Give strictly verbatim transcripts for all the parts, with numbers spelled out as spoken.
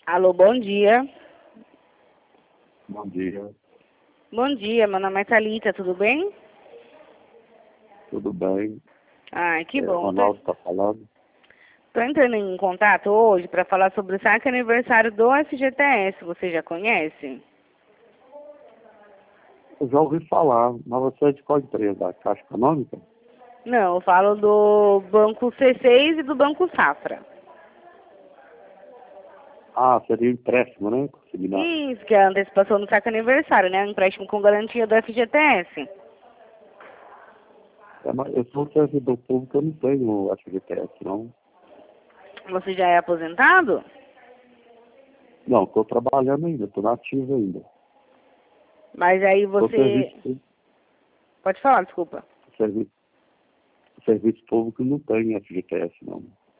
Alô, bom dia. Bom dia, Bom dia, meu nome é Thalita, tudo bem? tudo bem? Ai, que É, bom. Ronaldo está falando. Estou entrando em contato hoje para falar sobre o saque aniversário do F G T S. Você já conhece? Eu já ouvi falar, mas você é de qual empresa? A Caixa Econômica? Não, eu falo do Banco C seis e do Banco Safra. Ah, seria empréstimo, né? Consignado. Isso, que é a antecipação do saque aniversário, né? Um empréstimo com garantia do F G T S. É, mas eu sou servidor público, eu não tenho F G T S, não. Você já é aposentado? Não, estou trabalhando ainda, estou nativo ainda. Mas aí Sou você... serviço público, Pode falar, desculpa. serviço, serviço público não tem F G T S, não.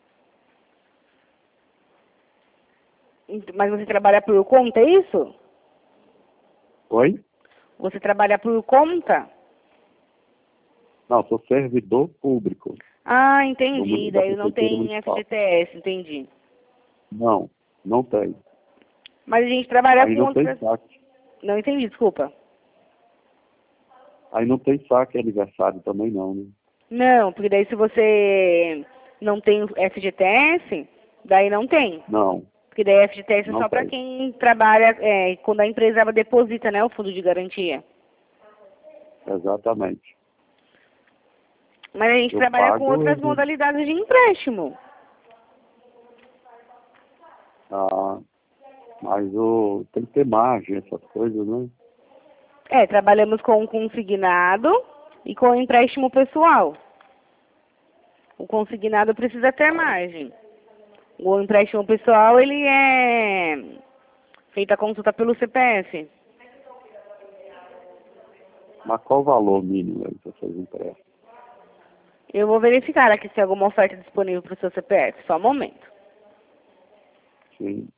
Mas você trabalha por conta, é isso? Oi? Você trabalha por conta? Não, sou servidor público Ah, do, entendi. mu- da Daí não Prefeitura tem Municipal. F G T S, entendi. Não, não tem. Mas a gente trabalha Aí com não tem outras... saque. Não entendi, desculpa. Aí não tem saque aniversário também não, né? Não, porque daí se você não tem o F G T S, daí não tem. Não, Porque daí F G T S é não só para tem. quem trabalha, é, quando a empresa ela deposita, né, o fundo de garantia. Exatamente. Mas a gente Eu trabalha com pago, outras eu- modalidades de empréstimo. ah, mas o, tem que ter margem, essas coisas, né? É, trabalhamos com o consignado e com o empréstimo pessoal. O consignado precisa ter margem. O empréstimo pessoal, ele é feita a consulta pelo C P F. Mas qual o valor mínimo aí para vocês emprestam? Eu vou verificar aqui se tem alguma oferta disponível para o seu C P F. Só um momento. Sim.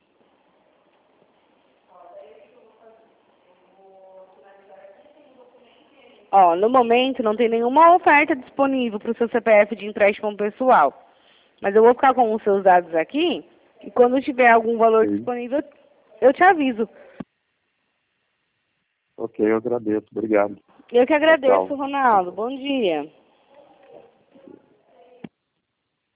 Ó, no momento não tem nenhuma oferta disponível para o seu C P F de empréstimo pessoal. Mas eu vou ficar com os seus dados aqui e quando tiver algum valor Sim. disponível, eu te aviso. Ok, eu agradeço. Obrigado. Eu que Tchau, agradeço, tchau. Ronaldo. Bom dia.